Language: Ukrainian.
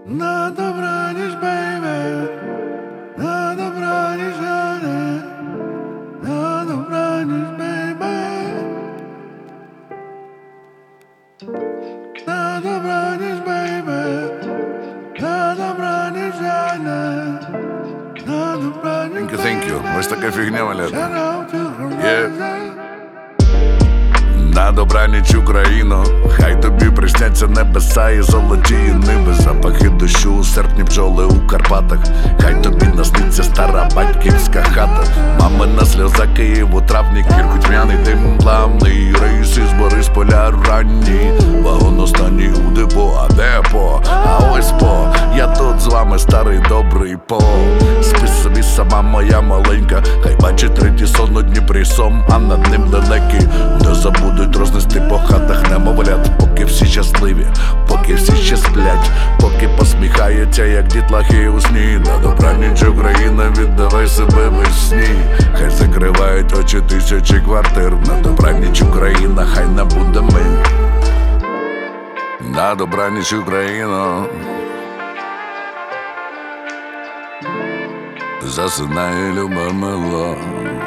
На добраніч, бейбе, на добраніч, Жанне, на добраніч, бейбе, на добраніч, бейбе, на добраніч, Жанне, на добраніч, Thank you. Ось така фігня, малята. Є. На добраніч, Україно, хай тобі присняться небеса і золоті ниби, запахи дощу у серпні, бджоли у Карпатах. Хай тобі насниться стара батьківська хата, мамина сльоза, Київ у травні, кіркутьмяний дим плавний, рейс із Борисполя ранній, вагон останній у депо, а депо, а ось по, я тут з вами, старий добрий по. Спи собі сама моя маленька, хай бачить третій сон у Дніпрі сом, а над ним далекий, не забудуть рознести по хатах немовлят. Поки всі щасливі, поки всі ще сплять, поки посміхаються, як дітлахи у сні. На добраніч, Україна, віддавай себе весні, хай закривають очі тисячі квартир. На добраніч, Україна, хай не буде мир. На добраніч, Україно, засинає люба мила.